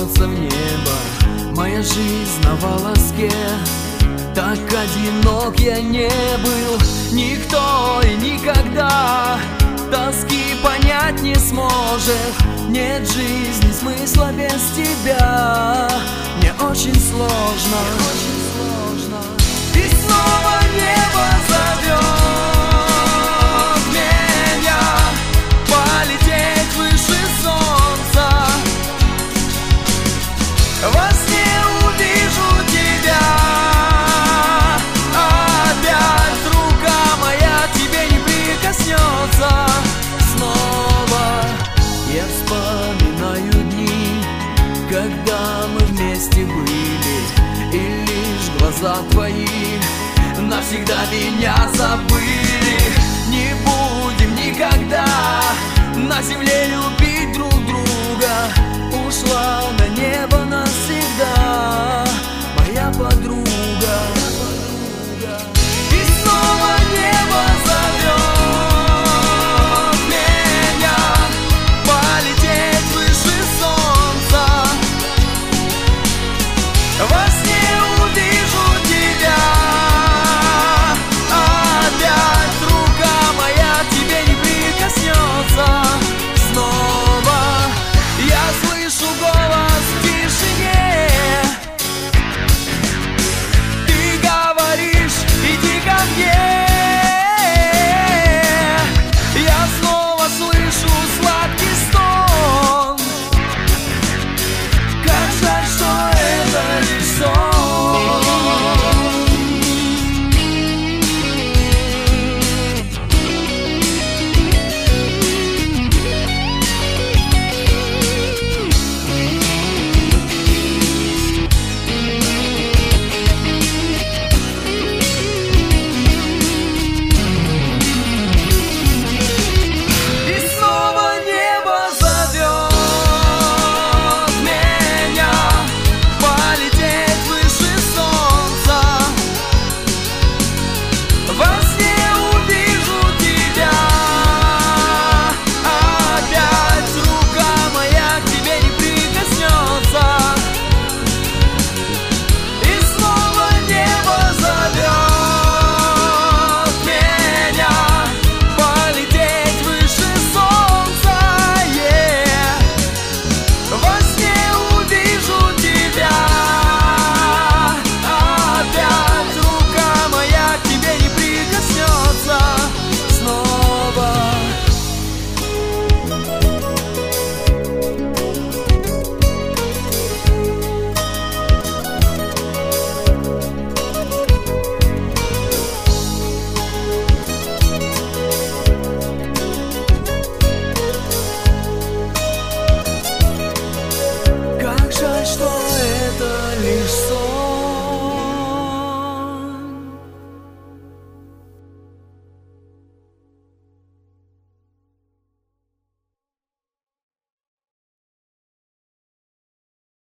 солнца в небо, моя жизнь на волоске. Так одинок я не был, никто и никогда тоски понять не сможет. Нет жизни смысла без тебя, мне очень сложно, И снова небо зовет меня полететь выше солнца. Во сне увижу тебя опять, рука моя к тебе не прикоснется. Снова я вспоминаю дни, когда мы вместе были, и лишь глаза твои навсегда меня забыли. Не будем никогда на земле любить друг друга, ушла